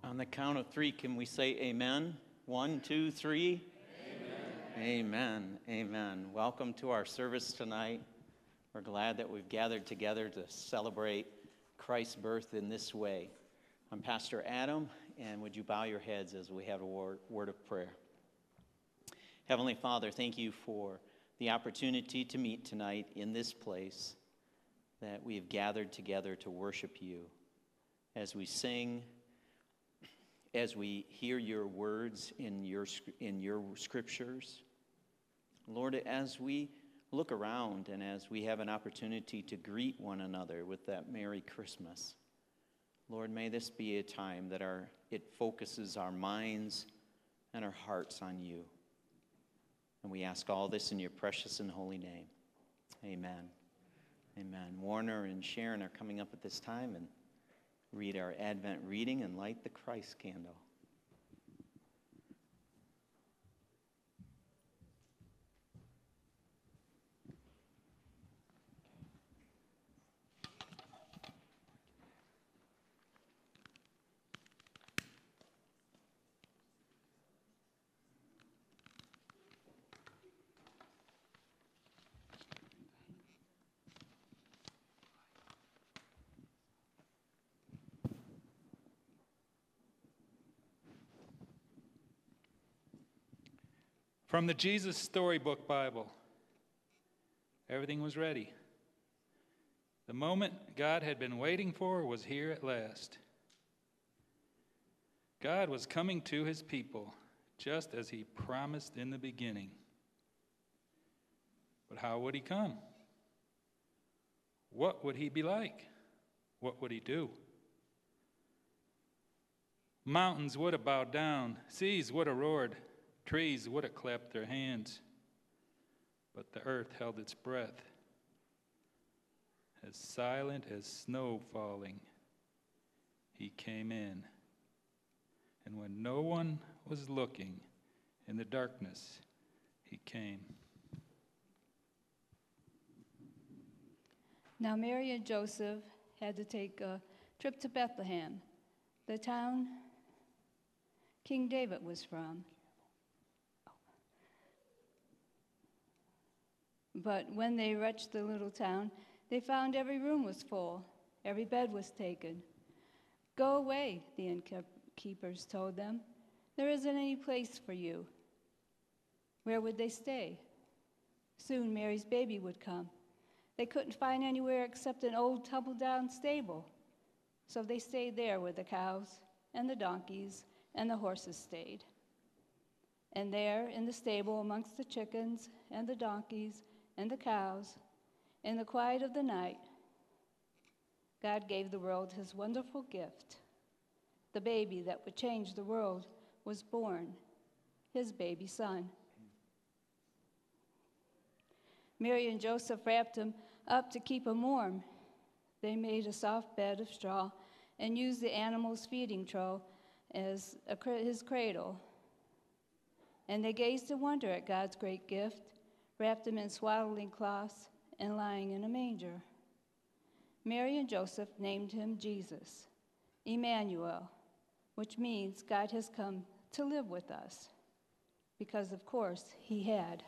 On the count of three, can we say amen? 1, 2, 3. Amen. Amen. Welcome to our service tonight. We're glad that we've gathered together to celebrate Christ's birth in this way. I'm Pastor Adam, and would you bow your heads as we have a word of prayer. Heavenly Father, thank you for the opportunity to meet tonight in this place, that we have gathered together to worship you. As we sing, as we hear your words in your scriptures, Lord, as we look around and as we have an opportunity to greet one another with that Merry Christmas, Lord, may this be a time that it focuses our minds and our hearts on you. And we ask all this in your precious and holy name. Amen. Amen. Warner and Sharon are coming up at this time and read our Advent reading and light the Christ candle. From the Jesus Storybook Bible, everything was ready. The moment God had been waiting for was here at last. God was coming to his people, just as he promised in the beginning. But how would he come? What would he be like? What would he do? Mountains would have bowed down, seas would have roared, trees would have clapped their hands, but the earth held its breath, as silent as snow falling. He came in, and when no one was looking, in the darkness, he came. Now Mary and Joseph had to take a trip to Bethlehem, the town King David was from. But when they reached the little town, they found every room was full, every bed was taken. "Go away," the innkeepers told them. "There isn't any place for you." Where would they stay? Soon Mary's baby would come. They couldn't find anywhere except an old tumble-down stable. So they stayed there where the cows and the donkeys and the horses stayed. And there in the stable amongst the chickens and the donkeys and the cows, in the quiet of the night, God gave the world his wonderful gift. The baby that would change the world was born, his baby son. Mary and Joseph wrapped him up to keep him warm. They made a soft bed of straw and used the animal's feeding trough as his cradle. And they gazed in wonder at God's great gift, wrapped him in swaddling cloths and lying in a manger. Mary and Joseph named him Jesus, Emmanuel, which means God has come to live with us, because of course he had.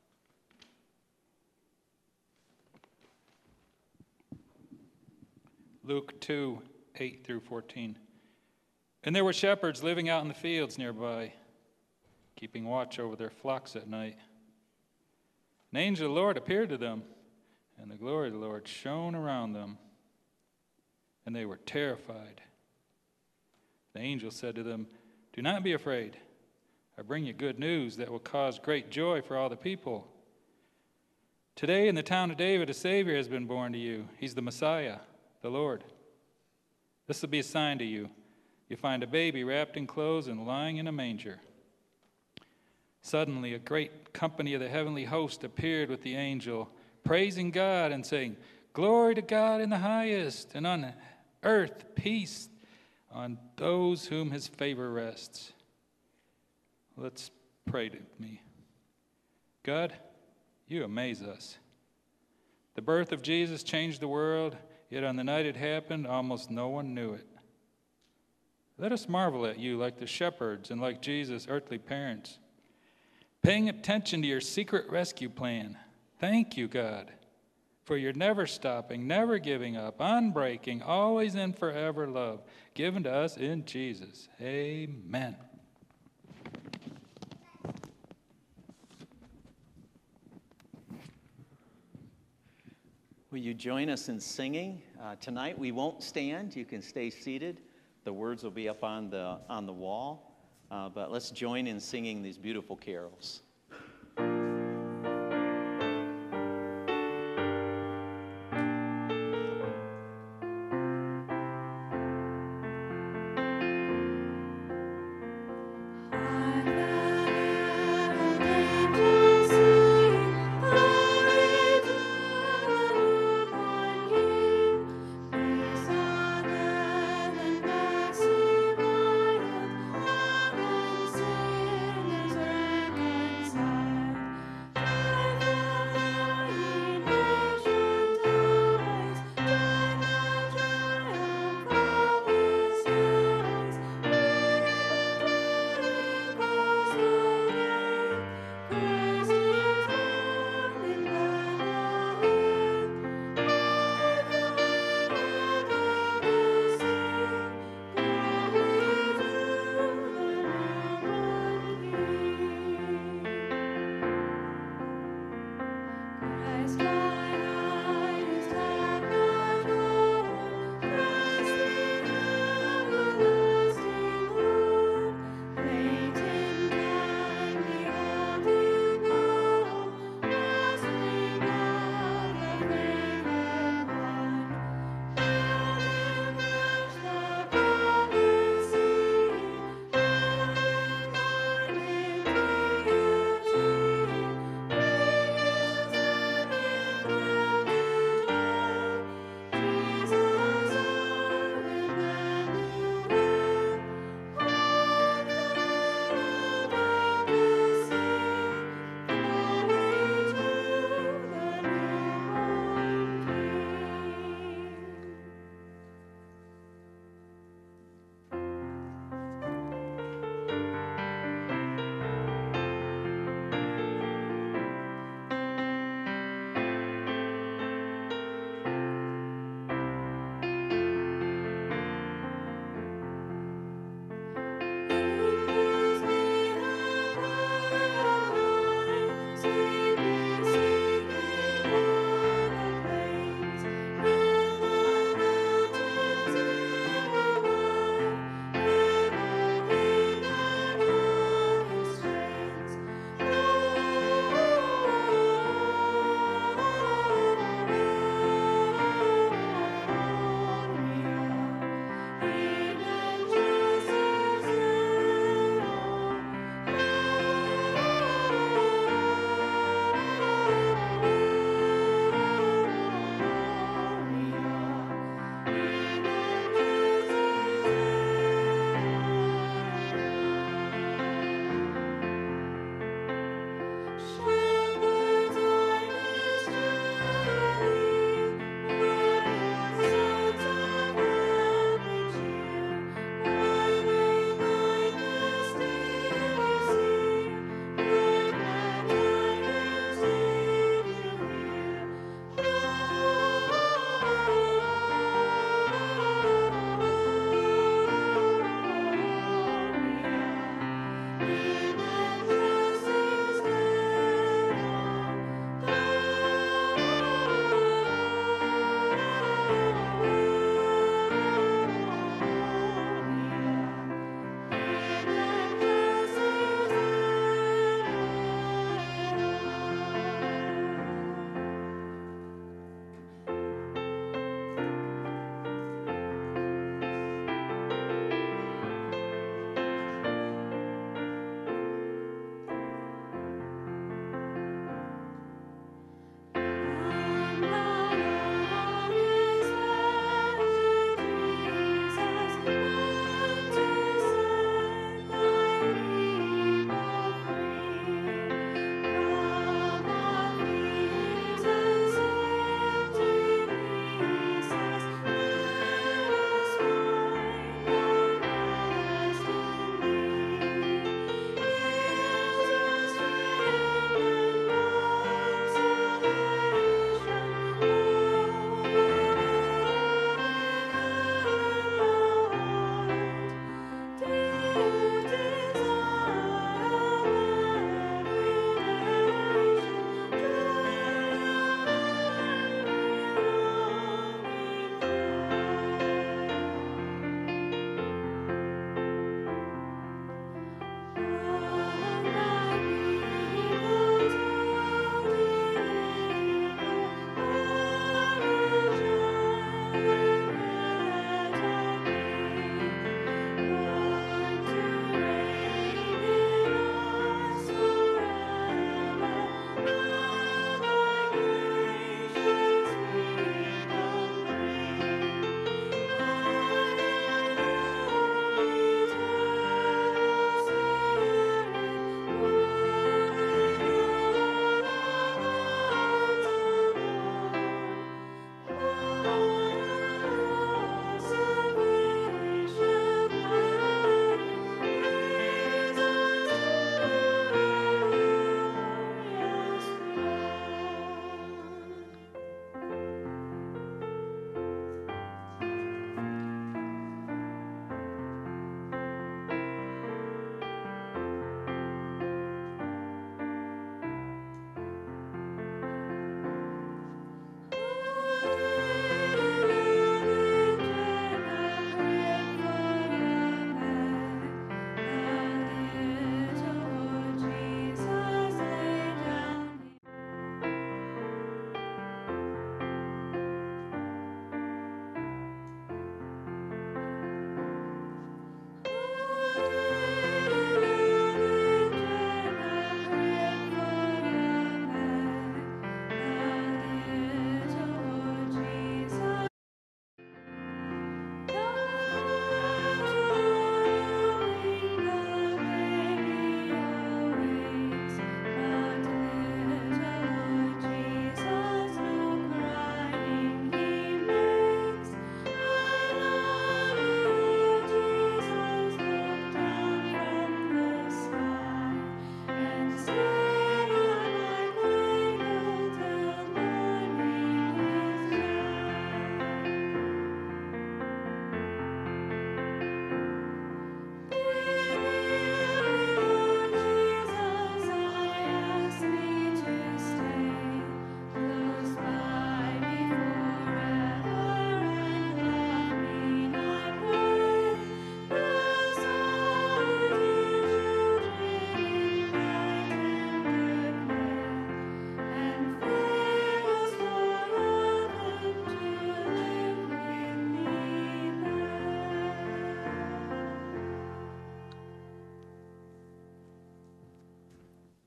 Luke 2, 8 through 14. And there were shepherds living out in the fields nearby, keeping watch over their flocks at night. An angel of the Lord appeared to them, and the glory of the Lord shone around them, and they were terrified. The angel said to them, "Do not be afraid. I bring you good news that will cause great joy for all the people. Today in the town of David, a Savior has been born to you. He's the Messiah, the Lord. This will be a sign to you. You'll find a baby wrapped in clothes and lying in a manger." Suddenly, a great company of the heavenly host appeared with the angel, praising God and saying, "Glory to God in the highest, and on earth peace on those whom his favor rests." Let's pray to me. God, you amaze us. The birth of Jesus changed the world, yet on the night it happened, almost no one knew it. Let us marvel at you like the shepherds and like Jesus' earthly parents, paying attention to your secret rescue plan. Thank you, God, for your never stopping, never giving up, unbreaking, always and forever love given to us in Jesus. Amen. Will you join us in singing? Tonight we won't stand. You can stay seated. The words will be up on the wall. But let's join in singing these beautiful carols. Sinners reconciled.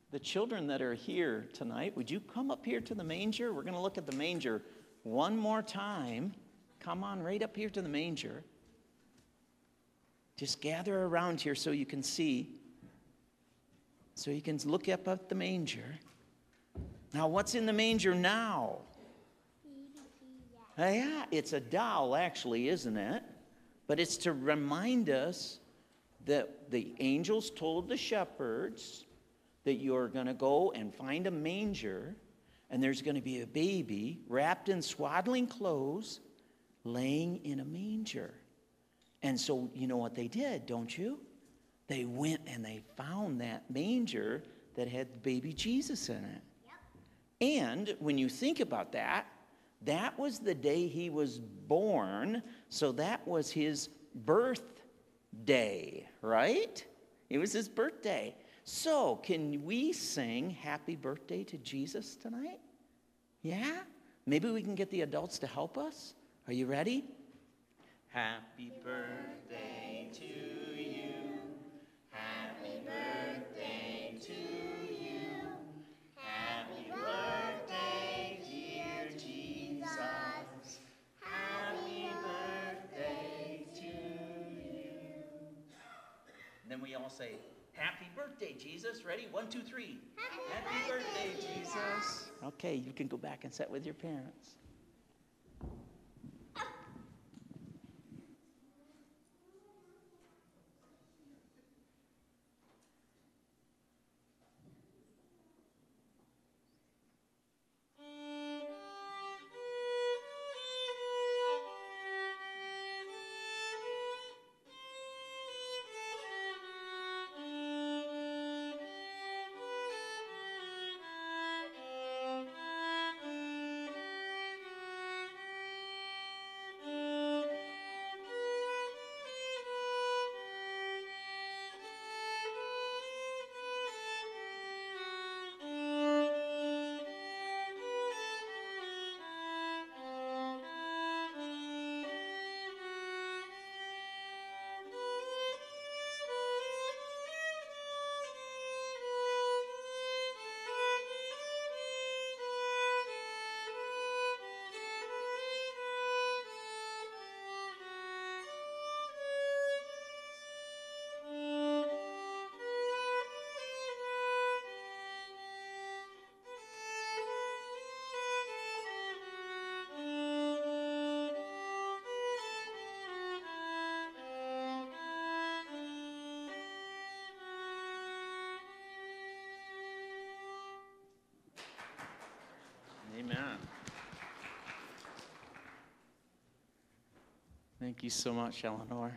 the children that are here tonight, would you come up here to the manger? We're going to look at the manger one more time. Come on right up here to the manger. Just gather around here so you can see. So you can look up at the manger. Now, what's in the manger now? Yeah, it's a doll, actually, isn't it? But it's to remind us that the angels told the shepherds that you're going to go and find a manger, and there's going to be a baby wrapped in swaddling clothes laying in a manger. And so you know what they did, don't you? They went and they found that manger that had baby Jesus in it. Yep. And when you think about that, that was the day he was born, so that was his birthday, right? It was his birthday. So can we sing happy birthday to Jesus tonight? Yeah? Maybe we can get the adults to help us. Are you ready? Happy birthday to you. Happy birthday to you. Happy birthday, dear Jesus. Happy birthday to you. Then we all say, happy birthday, Jesus. Ready? 1, 2, 3. Happy birthday, Jesus. Okay, you can go back and sit with your parents. Amen. Thank you so much, Eleanor.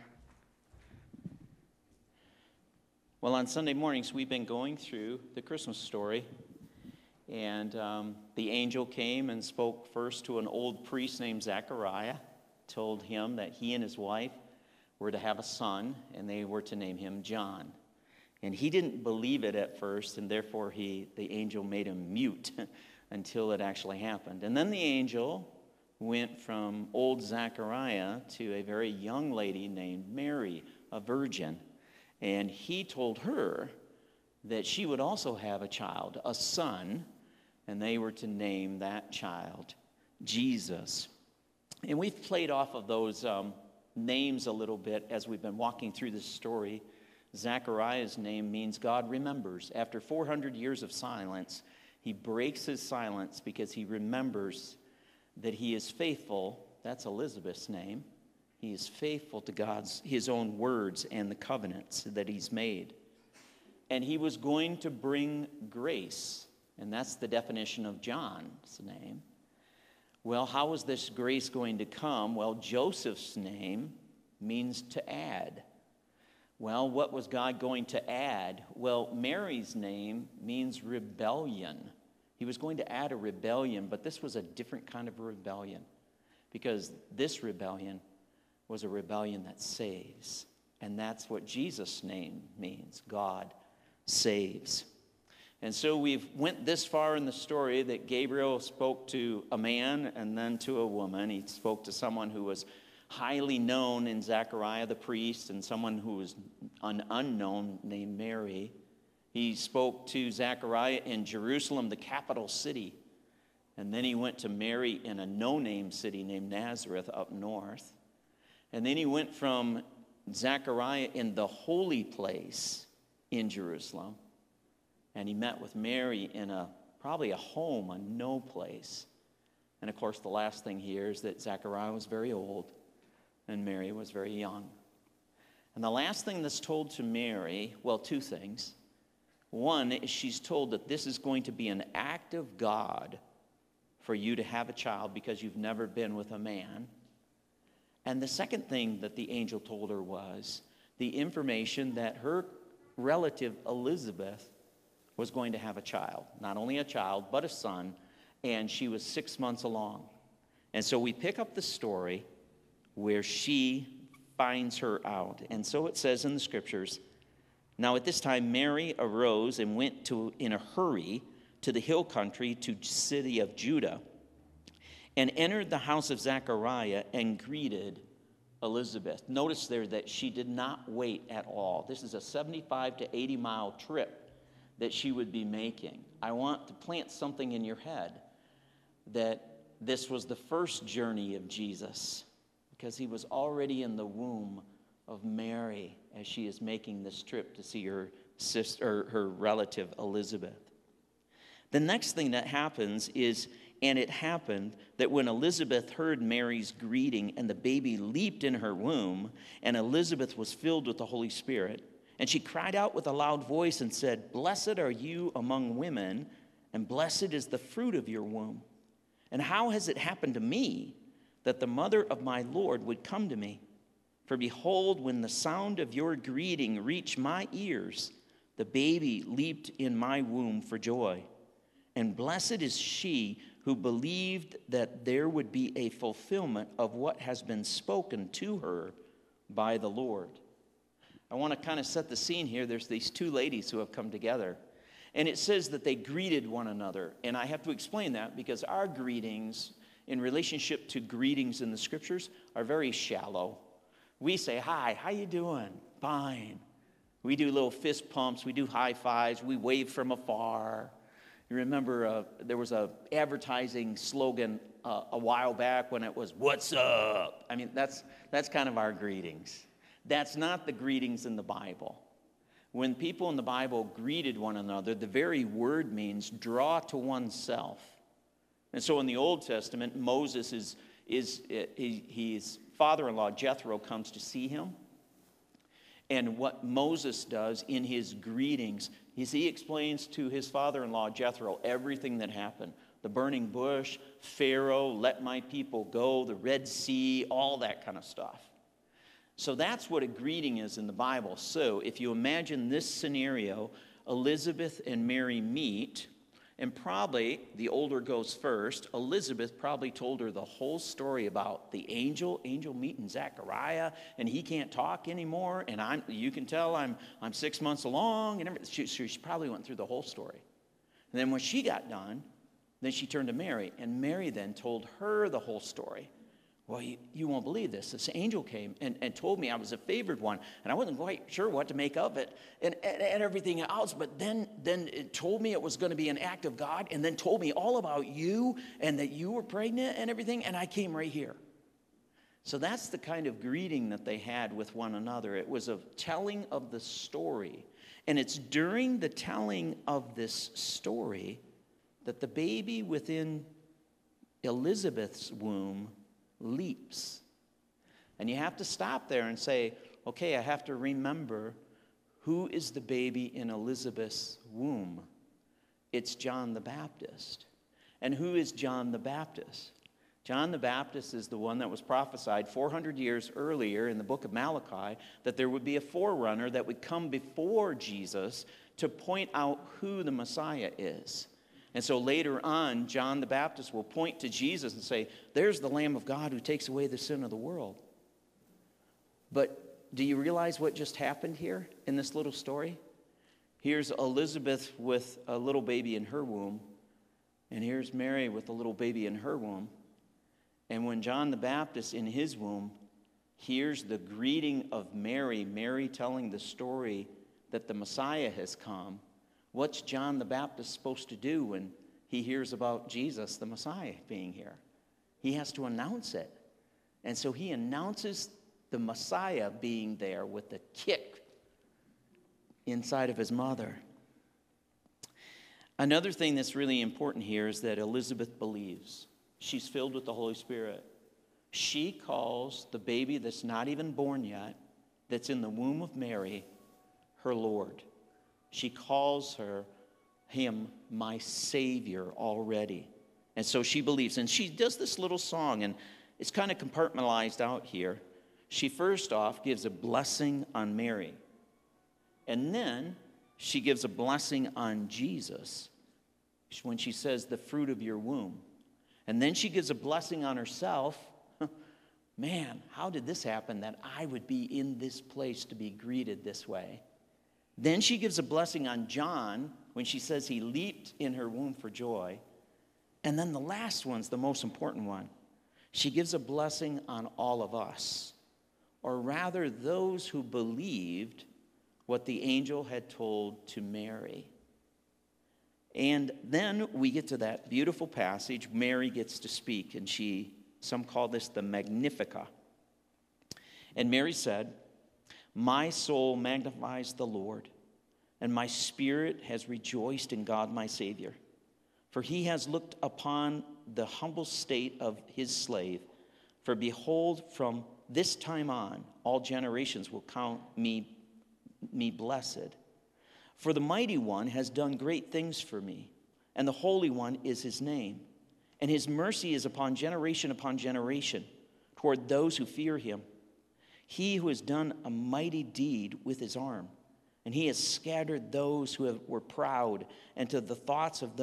Well, on Sunday mornings, we've been going through the Christmas story. And the angel came and spoke first to an old priest named Zechariah, told him that he and his wife were to have a son, and they were to name him John. And he didn't believe it at first, and therefore the angel made him mute until it actually happened. And then the angel went from old Zechariah to a very young lady named Mary, a virgin. And he told her that she would also have a child, a son, and they were to name that child Jesus. And we've played off of those names a little bit as we've been walking through this story. Zechariah's name means God remembers. After 400 years of silence, he breaks his silence because he remembers that he is faithful. That's Elizabeth's name. He is faithful to his own words and the covenants that he's made. And he was going to bring grace. And that's the definition of John's name. Well, how was this grace going to come? Well, Joseph's name means to add. Well, what was God going to add? Well, Mary's name means rebellion. He was going to add a rebellion, but this was a different kind of rebellion, because this rebellion was a rebellion that saves. And that's what Jesus' name means. God saves. And so we've went this far in the story that Gabriel spoke to a man and then to a woman. He spoke to someone who was highly known in Zechariah the priest, and someone who was an unknown named Mary. He spoke to Zechariah in Jerusalem, the capital city. And then he went to Mary in a no-name city named Nazareth up north. And then he went from Zechariah in the holy place in Jerusalem. And he met with Mary in probably a home, a no place. And of course, the last thing here is that Zechariah was very old and Mary was very young. And the last thing that's told to Mary, well, two things. One is she's told that this is going to be an act of God for you to have a child because you've never been with a man. And the second thing that the angel told her was the information that her relative Elizabeth was going to have a child. Not only a child, but a son, and she was 6 months along. And so we pick up the story where she finds her out. And so it says in the scriptures, "Now at this time Mary arose and went in a hurry to the hill country, to the city of Judah, and entered the house of Zechariah and greeted Elizabeth." Notice there that she did not wait at all. This is a 75 to 80 mile trip that she would be making. I want to plant something in your head that this was the first journey of Jesus, because he was already in the womb of Mary as she is making this trip to see her sister, her relative Elizabeth. The next thing that happens is, and it happened that when Elizabeth heard Mary's greeting, and the baby leaped in her womb, and Elizabeth was filled with the Holy Spirit, and she cried out with a loud voice and said, "Blessed are you among women, and blessed is the fruit of your womb. And how has it happened to me that the mother of my Lord would come to me? For behold, when the sound of your greeting reached my ears, the baby leaped in my womb for joy. And blessed is she who believed that there would be a fulfillment of what has been spoken to her by the Lord." I want to kind of set the scene here. There's these two ladies who have come together. And it says that they greeted one another. And I have to explain that because our greetings in relationship to greetings in the scriptures are very shallow. We say, "Hi, how you doing?" "Fine." We do little fist pumps. We do high fives. We wave from afar. You remember there was a advertising slogan a while back when it was, "What's up?" I mean, that's kind of our greetings. That's not the greetings in the Bible. When people in the Bible greeted one another, the very word means draw to oneself. And so in the Old Testament, Moses his father-in-law Jethro comes to see him. And what Moses does in his greetings is he explains to his father-in-law Jethro everything that happened. The burning bush, Pharaoh, let my people go, the Red Sea, all that kind of stuff. So that's what a greeting is in the Bible. So if you imagine this scenario, Elizabeth and Mary meet, and probably the older goes first. Elizabeth probably told her the whole story about the angel meeting Zechariah, and he can't talk anymore, and you can tell I'm 6 months along, and everything. She probably went through the whole story. And then when she got done, then she turned to Mary, and Mary then told her the whole story. "Well, you won't believe this. This angel came and told me I was a favored one, and I wasn't quite sure what to make of it and everything else. But then it told me it was going to be an act of God, and then told me all about you and that you were pregnant and everything, and I came right here." So that's the kind of greeting that they had with one another. It was a telling of the story. And it's during the telling of this story that the baby within Elizabeth's womb leaps. And you have to stop there and say, okay, I have to remember, who is the baby in Elizabeth's womb? It's John the Baptist. And who is John the Baptist? John the Baptist is the one that was prophesied 400 years earlier in the book of Malachi, that there would be a forerunner that would come before Jesus to point out who the Messiah is. And so later on, John the Baptist will point to Jesus and say, "There's the Lamb of God who takes away the sin of the world." But do you realize what just happened here in this little story? Here's Elizabeth with a little baby in her womb, and here's Mary with a little baby in her womb. And when John the Baptist in his womb hears the greeting of Mary, Mary telling the story that the Messiah has come, What's John the Baptist supposed to do when he hears about Jesus, the Messiah, being here? He has to announce it. And so he announces the Messiah being there with the kick inside of his mother. Another thing that's really important here is that Elizabeth believes. She's filled with the Holy Spirit. She calls the baby that's not even born yet, that's in the womb of Mary, her Lord. She calls him my Savior already. And so she believes. And she does this little song, and it's kind of compartmentalized out here. She first off gives a blessing on Mary. And then she gives a blessing on Jesus when she says, the fruit of your womb. And then she gives a blessing on herself. Man, how did this happen that I would be in this place to be greeted this way? Then she gives a blessing on John when she says he leaped in her womb for joy. And then the last one's the most important one. She gives a blessing on all of us, or rather those who believed what the angel had told to Mary. And then we get to that beautiful passage. Mary gets to speak, and some call this the Magnificat. And Mary said, my soul magnifies the Lord, and my spirit has rejoiced in God my Savior. For he has looked upon the humble state of his slave. For behold, from this time on, all generations will count me blessed. For the Mighty One has done great things for me, and the Holy One is his name. And his mercy is upon generation toward those who fear him. He who has done a mighty deed with his arm, and he has scattered those who were proud, and to the thoughts of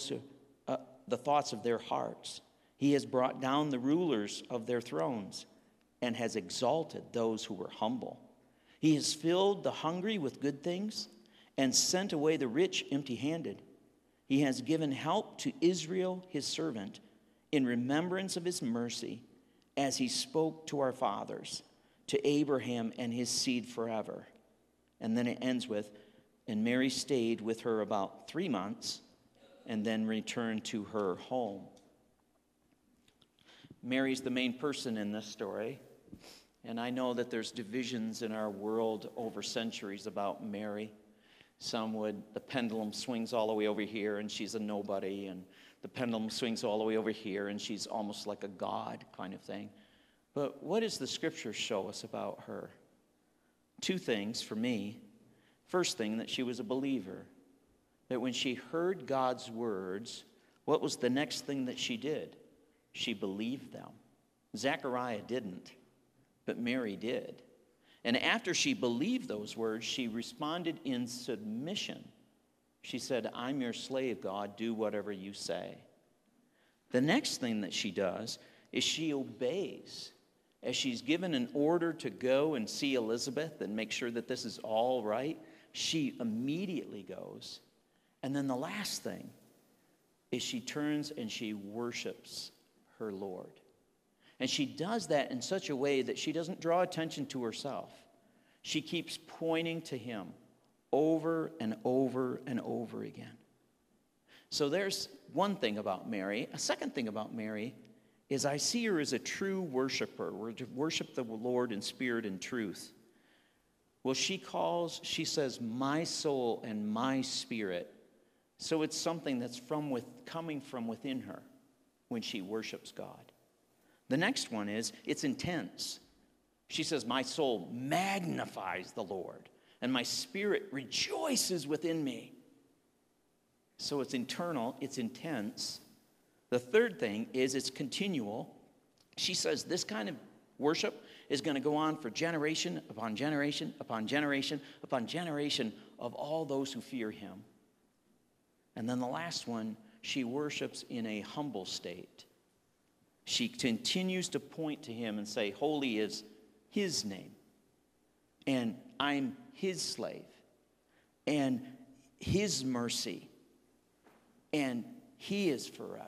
their hearts. He has brought down the rulers of their thrones, and has exalted those who were humble. He has filled the hungry with good things, and sent away the rich empty-handed. He has given help to Israel his servant, in remembrance of his mercy, as he spoke to our fathers, to Abraham and his seed forever. And then it ends with, and Mary stayed with her about 3 months, and then returned to her home. Mary's the main person in this story. And I know that there's divisions in our world over centuries about Mary. The pendulum swings all the way over here and she's a nobody, and the pendulum swings all the way over here and she's almost like a god kind of thing. But what does the scripture show us about her? 2 things for me. First thing, that she was a believer. That when she heard God's words, what was the next thing that she did? She believed them. Zechariah didn't, but Mary did. And after she believed those words, she responded in submission. She said, I'm your slave, God, do whatever you say. The next thing that she does is she obeys. As she's given an order to go and see Elizabeth and make sure that this is all right, she immediately goes. And then the last thing is she turns and she worships her Lord. And she does that in such a way that she doesn't draw attention to herself. She keeps pointing to him over and over and over again. So there's one thing about Mary. A second thing about Mary is I see her as a true worshiper. We're to worship the Lord in spirit and truth. Well, she says, my soul and my spirit. So it's something that's coming from within her when she worships God. The next one is, it's intense. She says, my soul magnifies the Lord, and my spirit rejoices within me. So it's internal, it's intense. The third thing is it's continual. She says this kind of worship is going to go on for generation upon generation upon generation upon generation of all those who fear him. And then the last one, she worships in a humble state. She continues to point to him and say, holy is his name, and I'm his slave, and his mercy, and he is forever.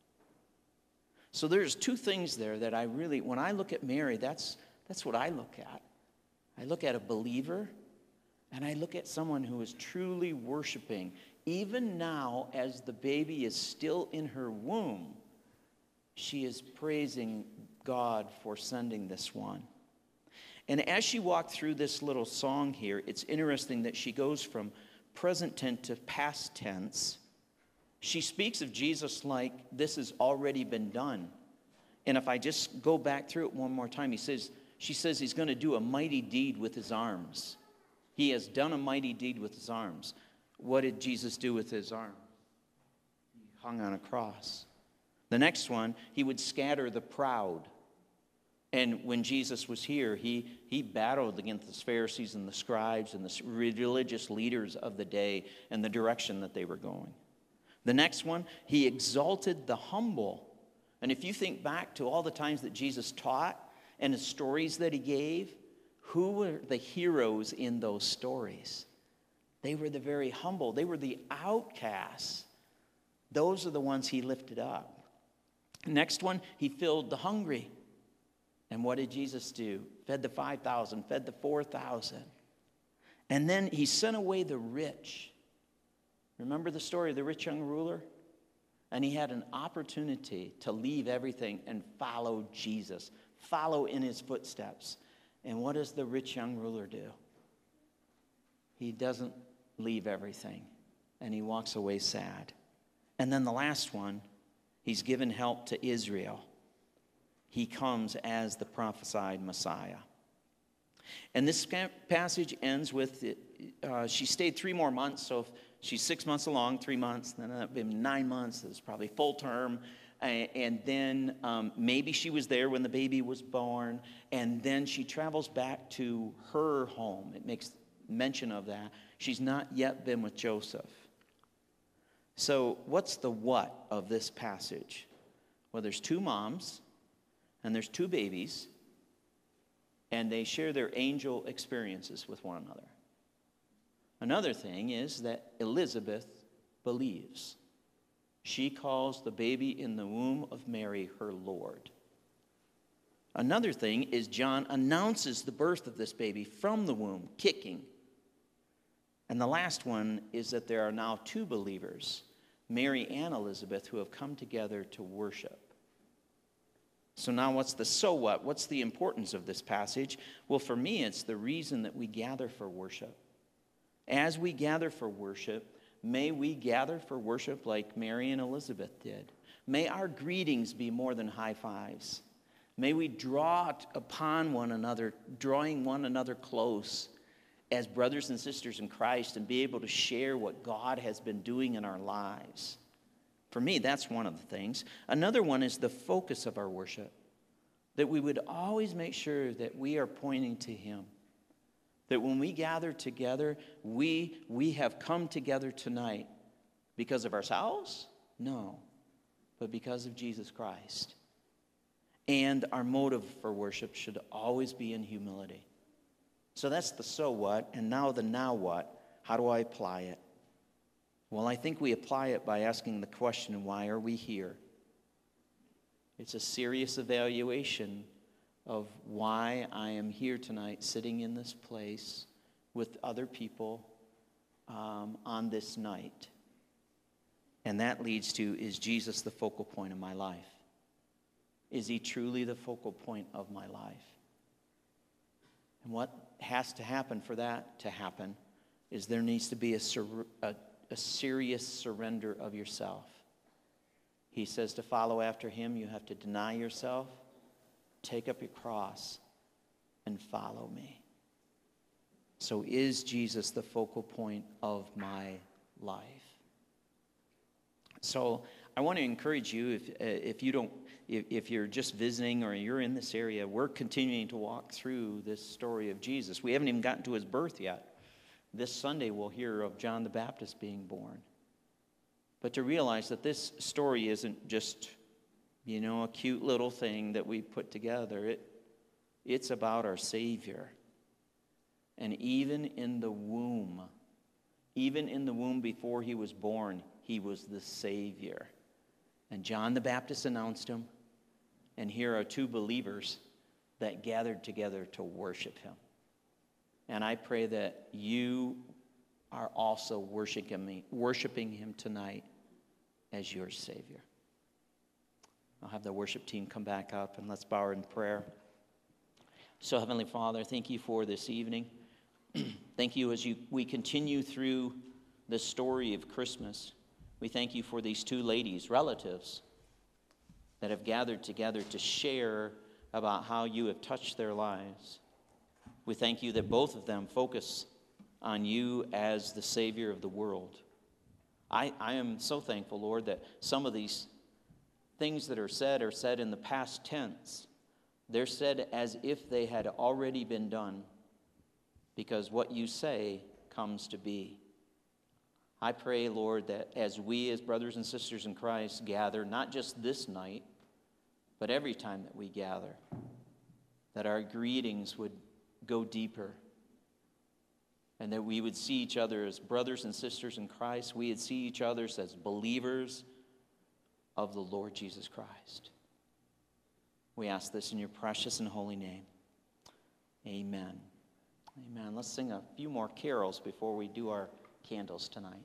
So there's 2 things there that I really, when I look at Mary, that's what I look at. I look at a believer, And I look at someone who is truly worshiping, even now as the baby is still in her womb, she is praising God for sending this one. And as she walked through this little song here, it's interesting that she goes from present tense to past tense. She speaks of Jesus like this has already been done. And if I just go back through it one more time, she says he's going to do a mighty deed with his arms. He has done a mighty deed with his arms. What did Jesus do with his arm? He hung on a cross. The next one, he would scatter the proud. And when Jesus was here, he battled against the Pharisees and the scribes and the religious leaders of the day and the direction that they were going. The next one, he exalted the humble. And if you think back to all the times that Jesus taught and the stories that he gave, who were the heroes in those stories? They were the very humble. They were the outcasts. Those are the ones he lifted up. Next one, he filled the hungry. And what did Jesus do? Fed the 5,000, fed the 4,000. And then he sent away the rich. Remember the story of the rich young ruler? And he had an opportunity to leave everything and follow Jesus, follow in his footsteps. And what does the rich young ruler do? He doesn't leave everything, and he walks away sad. And then the last one, he's given help to Israel. He comes as the prophesied Messiah. And this passage ends with, she stayed 3 more months, so if she's 6 months along, 3 months, then that would be 9 months, it's probably full term. And then maybe she was there when the baby was born, and then she travels back to her home. It makes mention of that. She's not yet been with Joseph. So what's the what of this passage? Well, there's 2 moms, and there's 2 babies, and they share their angel experiences with one another. Another thing is that Elizabeth believes. She calls the baby in the womb of Mary her Lord. Another thing is John announces the birth of this baby from the womb, kicking. And the last one is that there are now 2 believers, Mary and Elizabeth, who have come together to worship. So now what's the so what? What's the importance of this passage? Well, for me, it's the reason that we gather for worship. As we gather for worship, may we gather for worship like Mary and Elizabeth did. May our greetings be more than high fives. May we draw upon one another, drawing one another close as brothers and sisters in Christ, and be able to share what God has been doing in our lives. For me, that's one of the things. Another one is the focus of our worship, that we would always make sure that we are pointing to Him. That when we gather together, we have come together tonight because of ourselves? No, but because of Jesus Christ. And our motive for worship should always be in humility. So that's the so what, and now the now what. How do I apply it? Well, I think we apply it by asking the question, why are we here? It's a serious evaluation of why I am here tonight, sitting in this place with other people on this night. And that leads to, is Jesus the focal point of my life? Is He truly the focal point of my life? And what has to happen for that to happen is there needs to be a serious surrender of yourself. He says to follow after Him, you have to deny yourself, take up your cross, and follow me. So is Jesus the focal point of my life? So I want to encourage you, if you're just visiting or you're in this area, we're continuing to walk through this story of Jesus. We haven't even gotten to His birth yet. This Sunday we'll hear of John the Baptist being born. But to realize that this story isn't just, a cute little thing that we put together. It's about our Savior. And even in the womb before He was born, He was the Savior. And John the Baptist announced Him. And here are 2 believers that gathered together to worship Him. And I pray that you are also worshiping him tonight as your Savior. I'll have the worship team come back up, and let's bow in prayer. So, Heavenly Father, thank you for this evening. Thank you as we continue through the story of Christmas. We thank you for these two ladies, relatives, that have gathered together to share about how you have touched their lives. We thank you that both of them focus on you as the Savior of the world. I am so thankful, Lord, that some of these things that are said in the past tense. They're said as if they had already been done, because what you say comes to be. I pray, Lord, that as we as brothers and sisters in Christ gather, not just this night, but every time that we gather, that our greetings would go deeper, and that we would see each other as brothers and sisters in Christ. We would see each other as believers of the Lord Jesus Christ. We ask this in your precious and holy name. Amen. Amen. Let's sing a few more carols before we do our candles tonight.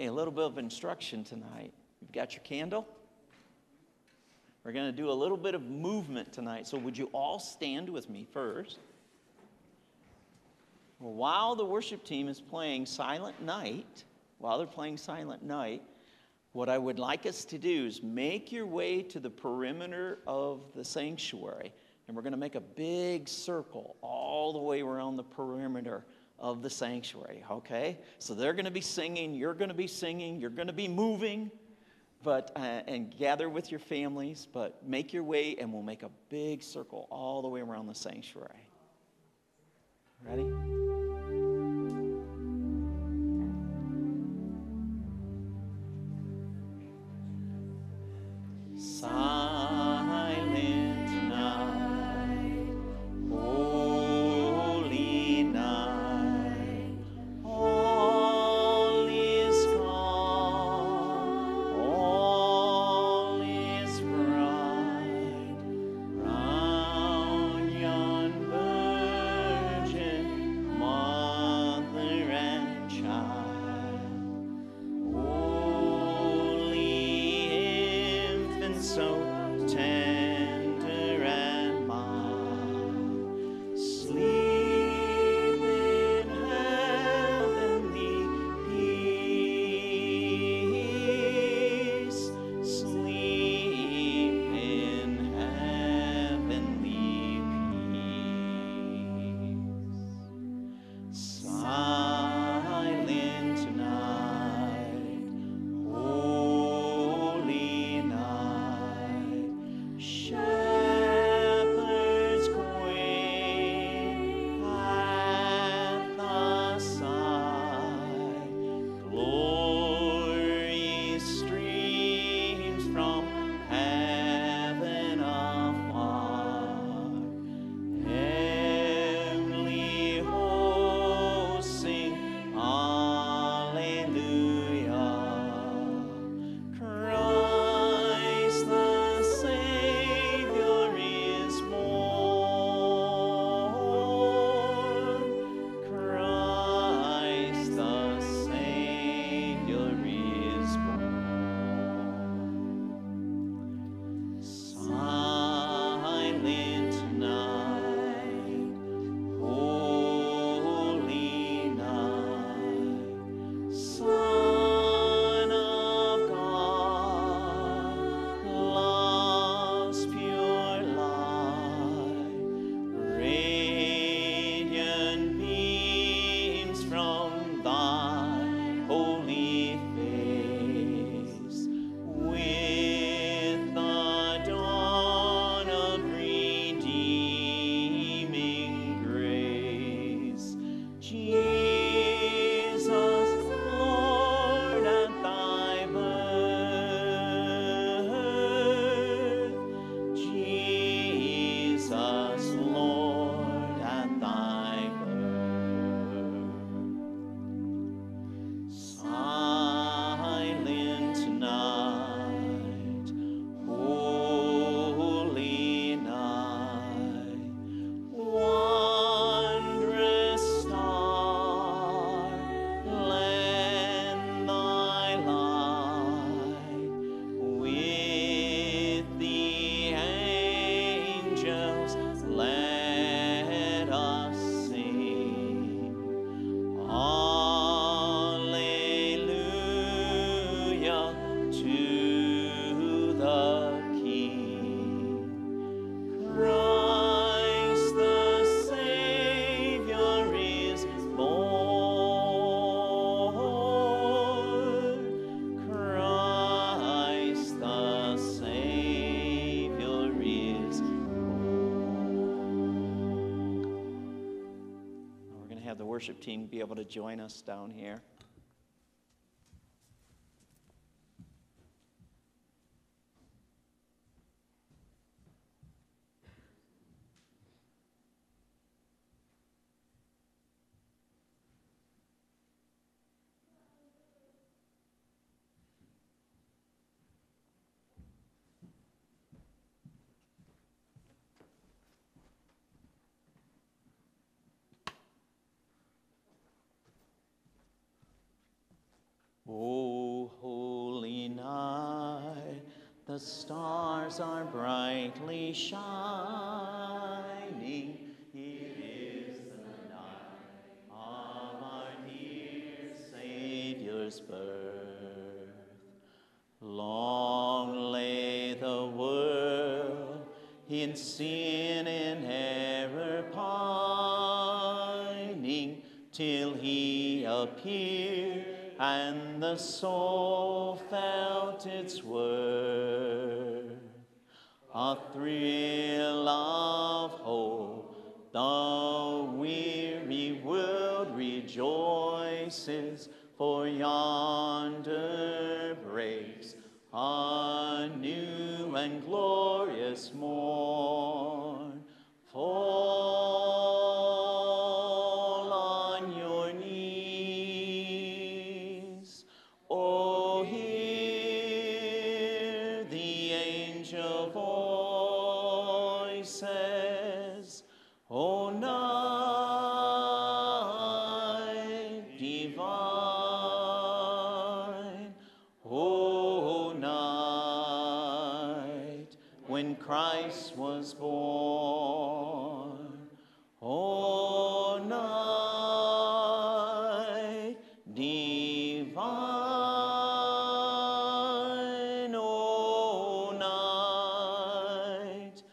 a little bit of instruction tonight. You've got your candle? We're going to do a little bit of movement tonight. So would you all stand with me first? Well, while the worship team is playing Silent Night, what I would like us to do is make your way to the perimeter of the sanctuary. And we're going to make a big circle all the way around the perimeter of the sanctuary, okay? So they're going to be singing, you're going to be singing, you're going to be moving, but and gather with your families, but make your way and we'll make a big circle all the way around the sanctuary. Ready? Silent night, holy night, all is calm, all is bright, round yon virgin mother and child, holy infant so tender and mild, sleep in heavenly peace, sleep in heavenly peace. Silent night, holy night, shepherds quail at the side, glory streams from heaven afar, heavenly hosts sing Alleluia. Christ the Savior is born. Christ the Savior is born. Silent night, holy night, Son of God, love's pure light, radiant beams from thy holy face, with the dawn of redeeming grace. Jesus, Lord, at thy birth, Jesus, Lord, at thy birth. Silent night, holy night, wondrous star, lend thy light, with the angels let us sing. Alleluia to the King. Christ the Savior is born. Christ the Savior is born. We're going to have the worship team be able to join us down here. Oh. the stars are brightly shining. It is the night of our dear Savior's birth. Long lay the world in sin and error pining, till he appeared and the soul felt its worth. A thrill of hope, the weary world rejoices, for yonder breaks a new and glorious morn. Fall on your knees. Oh, hear the angel voices. O night divine, O night when Christ was born, O night divine, O night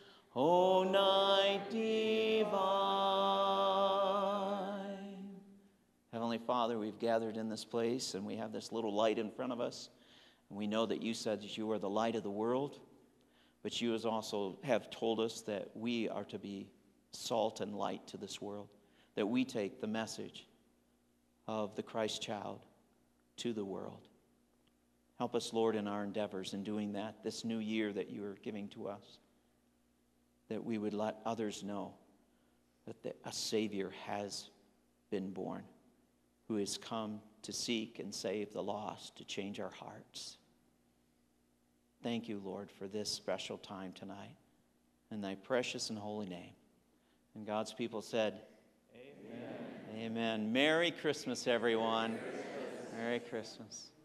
divine. Heavenly Father, we've gathered in this place and we have this little light in front of us. And we know that you said that you are the light of the world, but you also have told us that we are to be salt and light to this world, that we take the message of the Christ child to the world. Help us, Lord, in our endeavors in doing that this new year that you are giving to us, that we would let others know that a Savior has been born, who has come to seek and save the lost, to change our hearts. Thank you, Lord, for this special time tonight. In thy precious and holy name. And God's people said, Amen. Amen. Merry Christmas, everyone. Merry Christmas.